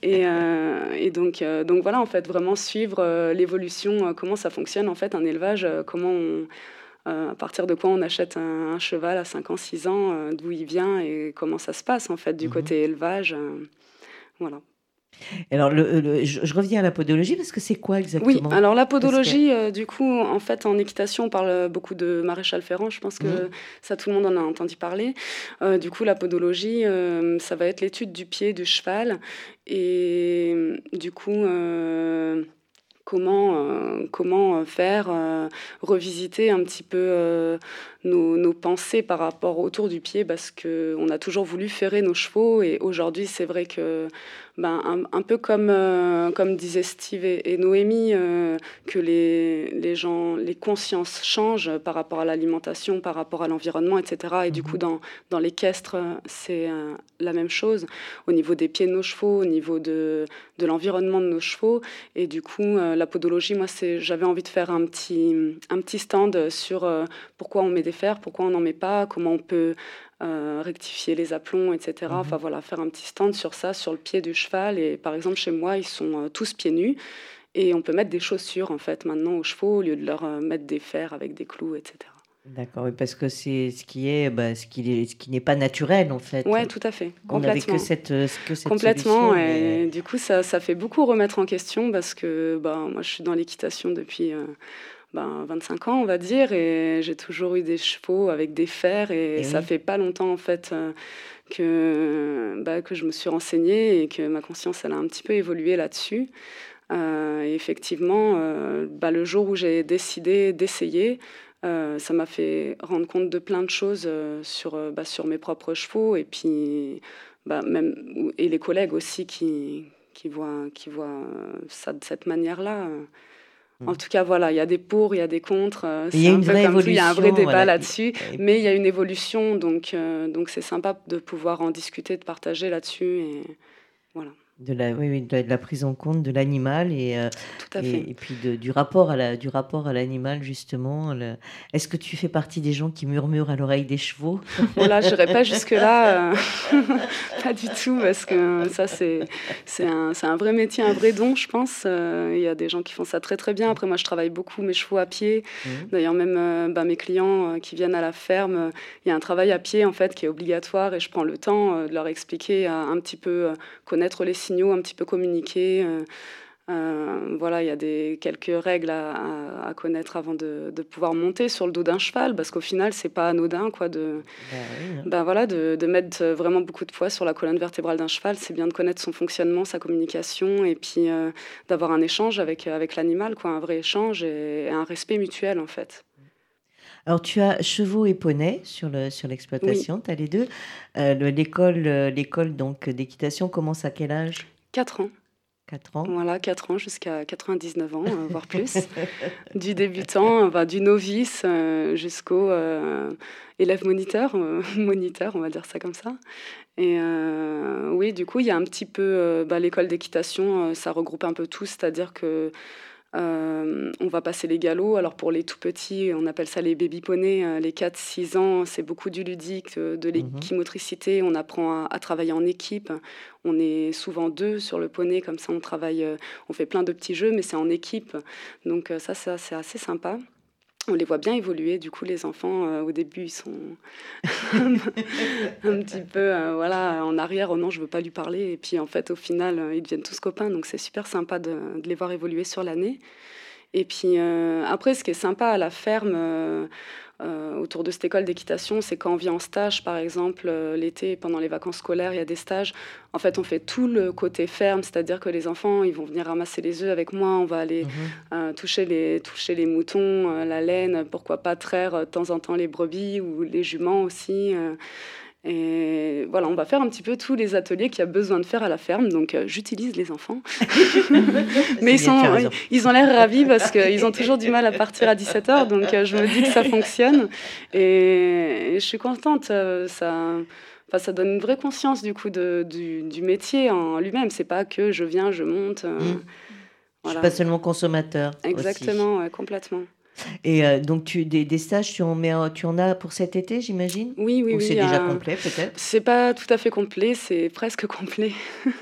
euh, et donc, euh, donc voilà, en fait, vraiment suivre euh, l'évolution, euh, comment ça fonctionne, en fait, un élevage, euh, comment on... Euh, à partir de quoi on achète un, un cheval à cinq ans, six ans, euh, d'où il vient et comment ça se passe, en fait, du mmh. côté élevage. Euh, voilà. Alors, le, le, je, je reviens à la podologie, parce que c'est quoi exactement? Oui, alors la podologie, que... euh, du coup, en fait, en équitation, on parle beaucoup de maréchal Ferrand. Je pense que mmh. ça, tout le monde en a entendu parler. Euh, du coup, la podologie, euh, ça va être l'étude du pied du cheval. Et du coup... Euh, Comment, euh, comment faire euh, revisiter un petit peu euh, nos, nos pensées par rapport autour du pied, parce qu'on a toujours voulu ferrer nos chevaux, et aujourd'hui c'est vrai que ben, un, un peu comme, euh, comme disaient Steve et, et Noémie, euh, que les, les gens, les consciences changent par rapport à l'alimentation, par rapport à l'environnement, et cetera. Et mmh. du coup dans, dans l'équestre c'est euh, la même chose au niveau des pieds de nos chevaux, au niveau de, de l'environnement de nos chevaux. Et du coup euh, la podologie, moi, c'est, j'avais envie de faire un petit, un petit stand sur euh, pourquoi on met des fers, pourquoi on n'en met pas, comment on peut euh, rectifier les aplombs, et cetera. Mmh. Enfin voilà, faire un petit stand sur ça, sur le pied du cheval. Et par exemple, chez moi, ils sont euh, tous pieds nus. Et on peut mettre des chaussures, en fait, maintenant aux chevaux, au lieu de leur euh, mettre des fers avec des clous, et cetera. D'accord, oui, parce que c'est ce qui est, bah, ce qui est, ce qui n'est pas naturel, en fait. Oui, tout à fait, complètement. On n'avait que cette, que cette complètement, solution. Et mais... du coup, ça, ça fait beaucoup remettre en question, parce que bah, moi, je suis dans l'équitation depuis euh, bah, vingt-cinq ans, on va dire, et j'ai toujours eu des chevaux avec des fers, et, et ça oui. fait pas longtemps, en fait, euh, que, bah, que je me suis renseignée et que ma conscience, elle a un petit peu évolué là-dessus. Euh, et effectivement, euh, bah, le jour où j'ai décidé d'essayer, Euh, ça m'a fait rendre compte de plein de choses euh, sur, euh, bah, sur mes propres chevaux, et puis bah, même, et les collègues aussi qui, qui voient, qui voient ça de cette manière-là. Mmh. En tout cas, voilà, il y a des pour, il y a des contre. Euh, il y a une vraie évolution. Il y a un vrai débat voilà. là-dessus, mais il y a une évolution, donc, euh, donc c'est sympa de pouvoir en discuter, de partager là-dessus. Et voilà. De la, oui, oui, de la, de la prise en compte de l'animal et, euh, Tout à et, fait. et puis de- du rapport à la, du rapport à l'animal, justement. le- Est-ce que tu fais partie des gens qui murmurent à l'oreille des chevaux? Bon là, je n'irai pas jusque-là, euh, pas du tout, parce que ça, c'est, c'est un, c'est un vrai métier, un vrai don, je pense. Euh, Il y a des gens qui font ça très très bien. Après, moi, je travaille beaucoup mes chevaux à pied. Mhm. D'ailleurs, même euh, bah, mes clients euh, qui viennent à la ferme, euh, il y a un travail à pied, en fait, qui est obligatoire, et je prends le temps euh, de leur expliquer, à un petit peu euh, connaître les signaux, un petit peu communiquer. euh, Euh, voilà, il y a des, quelques règles à, à- à connaître avant de, de pouvoir monter sur le dos d'un cheval, parce qu'au final, c'est pas anodin, quoi, de, Bah oui, hein. ben voilà, de, de mettre vraiment beaucoup de poids sur la colonne vertébrale d'un cheval. C'est bien de connaître son fonctionnement, sa communication, et puis euh, d'avoir un échange avec, avec l'animal, quoi, un vrai échange et, et un respect mutuel, en fait. Alors, tu as chevaux et poneys sur le, sur Oui, l'exploitation, tu as les deux. Euh, le- l'école, euh, l'école donc d'équitation commence à quel âge? quatre ans. Quatre ans. Voilà, quatre ans jusqu'à quatre-vingt-dix-neuf ans, euh, voire plus. Du débutant, euh, ben, du novice euh, jusqu'au euh, élève moniteur, euh, moniteur, on va dire ça comme ça. Et euh, oui, du coup, il y a un petit peu euh, bah, l'école d'équitation, euh, ça regroupe un peu tout, c'est-à-dire que euh, on va passer les galops. Alors pour les tout petits, on appelle ça les baby poneys, euh, les quatre six ans, c'est beaucoup du ludique, euh, de Mhm. l'équimotricité. On apprend à, à travailler en équipe. On est souvent deux sur le poney, comme ça on travaille, euh, on fait plein de petits jeux, mais c'est en équipe. Donc euh, ça, ça c'est assez sympa. On les voit bien évoluer, du coup les enfants euh, au début ils sont un petit peu euh, voilà, en arrière, oh non je veux pas lui parler, et puis en fait au final euh, ils deviennent tous copains, donc c'est super sympa de, de les voir évoluer sur l'année. Et puis euh, après, ce qui est sympa à la ferme, euh, euh, autour de cette école d'équitation, c'est quand on vient en stage, par exemple, euh, l'été, pendant les vacances scolaires, il y a des stages. En fait, on fait tout le côté ferme, c'est-à-dire que les enfants, ils vont venir ramasser les œufs avec moi, on va aller Mhm. euh, toucher les, toucher les moutons, euh, la laine, pourquoi pas traire euh, de temps en temps les brebis ou les juments aussi. euh, et voilà, on va faire un petit peu tous les ateliers qu'il y a besoin de faire à la ferme. Donc, euh, j'utilise les enfants. Mais C'est ils, bien, tu as sont, raison. ils ont l'air ravis parce qu'ils ont toujours du mal à partir à dix-sept heures. Donc, euh, je me dis que ça fonctionne. Et, et je suis contente. euh, ça, enfin, ça donne une vraie conscience du coup de, du, du métier en lui-même. C'est pas que je viens, je monte. euh, Mhm. Je suis voilà. pas seulement consommateur aussi. Exactement, ouais, complètement. Et euh, donc, tu, des, des stages, tu en, mets, en- tu en as pour cet été, j'imagine? Oui, oui, Ou c'est oui. déjà euh, complet, peut-être? c'est pas tout à fait complet, c'est presque complet.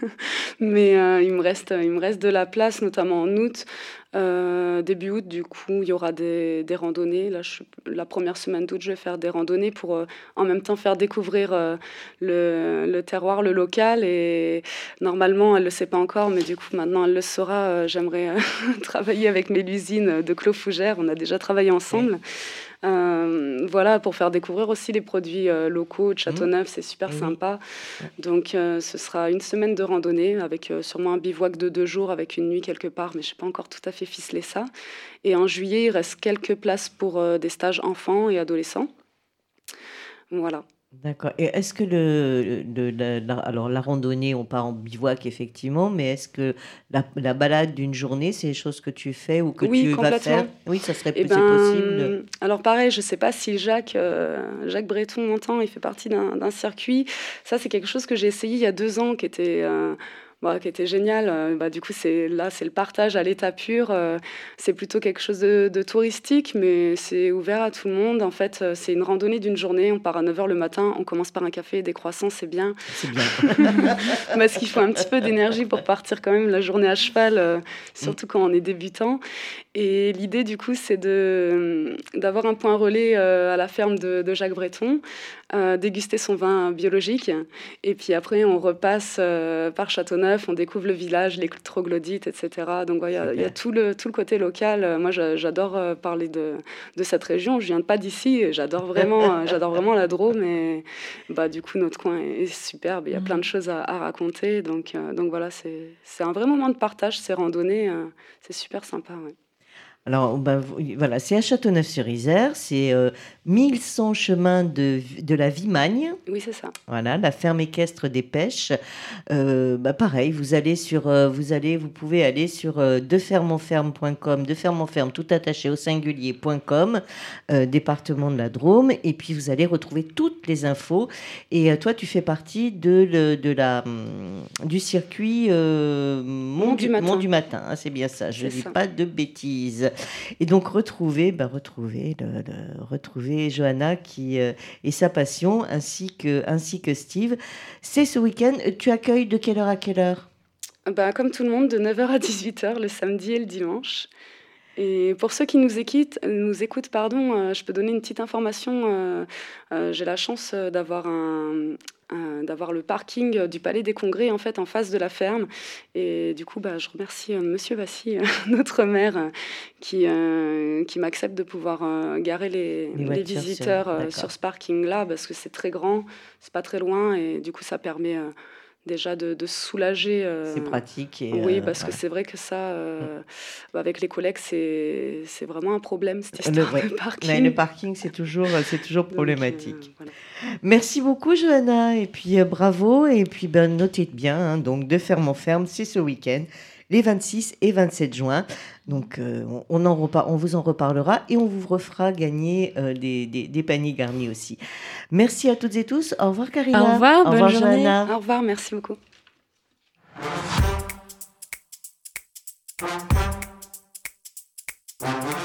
Mais euh, il me reste, il me reste de la place, notamment en août. Euh, début août, du coup, il y aura des, des randonnées. Là, je, suis- la première semaine d'août, je vais faire des randonnées pour euh, en même temps faire découvrir euh, le, le terroir, le local. Et normalement, elle ne le sait pas encore, mais du coup, maintenant, elle le saura. Euh, j'aimerais euh, travailler avec Mélusine de Clos Fougères. On a déjà travaillé Oui. ensemble. Euh, voilà, pour faire découvrir aussi les produits euh, locaux de Mhm. Châteauneuf, c'est super Eh oui. sympa. Donc, euh, ce sera une semaine de randonnée avec euh, sûrement un bivouac de deux jours avec une nuit quelque part, mais je n'ai pas encore tout à fait ficelé ça. Et en juillet, il reste quelques places pour euh, des stages enfants et adolescents. Voilà. D'accord. Et est-ce que le, le- la, la- alors la randonnée, on part en bivouac effectivement, mais est-ce que la, la balade d'une journée, c'est des choses que tu fais ou que Oui, tu vas faire? complètement. Oui, ça serait, Eh c'est possible. ben, alors pareil, je ne sais pas si Jacques, euh, Jacques Breton m'entend, il fait partie d'un d'un circuit. Ça, c'est quelque chose que j'ai essayé il y a deux ans, qui était, euh, bah, qui était génial. Euh, bah, du coup, c'est là, c'est le partage à l'état pur. Euh, c'est plutôt quelque chose de, de touristique, mais c'est ouvert à tout le monde. En fait, euh, c'est une randonnée d'une journée. On part à neuf heures le matin, on commence par un café et des croissants, c'est bien. C'est bien. Parce qu'il faut un petit peu d'énergie pour partir quand même la journée à cheval, euh, Mm. surtout quand on est débutant. Et l'idée, du coup, c'est de, d'avoir un point relais euh, à la ferme de, de Jacques Breton, euh, déguster son vin biologique. Et puis après, on repasse euh, par Châteauneuf, on découvre le village, les troglodytes, et cetera. Donc, ouais, il y a, il y a Super. tout, le, tout le côté local. Euh, Moi, j'a- j'adore euh, parler de, de cette région. Je viens pas d'ici et j'adore vraiment, euh, j'adore vraiment la Drôme. Et bah, du coup, notre coin est, est superbe. Il y a plein de Mhm. choses à, à raconter. Donc, euh, donc voilà, c'est, c'est un vrai moment de partage, ces randonnées. euh, c'est super sympa, ouais. Alors, ben, voilà, c'est à Châteauneuf-sur-Isère, c'est euh, mille cent chemin de, de la Vimagne. Oui, c'est ça. Voilà, la ferme équestre des Pêches. Euh, bah pareil, vous allez sur, euh, vous allez, vous pouvez aller sur euh, de ferme en ferme point com, de ferme en ferme tout attaché au singulier point com, euh, département de la Drôme, et puis vous allez retrouver toutes les infos. Et euh, toi, tu fais partie de, le, de la hum, du circuit euh, Mont, Mont du, du Matin. Mont du Matin, hein, c'est bien ça. Je ne dis ça. pas de bêtises. Et donc retrouver, bah, retrouver, le, le, retrouver Johanna qui euh, et sa passion, ainsi que ainsi que Steve. C'est ce week-end. Tu accueilles de quelle heure à quelle heure? Bah, comme tout le monde, de neuf heures à dix-huit heures le samedi et le dimanche. Et pour ceux qui nous écoutent, nous écoutent pardon, euh, je peux donner une petite information. Euh, euh, j'ai la chance d'avoir un, un, d'avoir le parking du Palais des Congrès en fait en face de la ferme. Et du coup, bah, je remercie euh, Monsieur Vassy, euh, notre maire, euh, qui, euh, qui m'accepte de pouvoir euh, garer les, Les les voitures visiteurs sur- euh, d'accord. sur ce parking-là parce que c'est très grand, c'est pas très loin et du coup, ça permet euh, déjà de, de soulager. euh, C'est pratique. Et, oui, euh, parce voilà. que c'est vrai que ça, euh, bah, avec les collègues, c'est, c'est vraiment un problème, cette Le, histoire ouais. de parking. Ouais, le parking, c'est toujours, c'est toujours Donc, problématique. euh, voilà. Merci beaucoup, Johanna. Et puis, euh, bravo. Et puis, ben, notez bien, hein, donc, de ferme en ferme, c'est ce week-end, les vingt-six et vingt-sept juin. Donc, euh, on, on, en repar- on vous en reparlera et on vous refera gagner euh, des, des, des paniers garnis aussi. Merci à toutes et tous. Au revoir, Karina. Au revoir, Au bonne revoir, journée. Johanna. Au revoir, merci beaucoup. Thank you.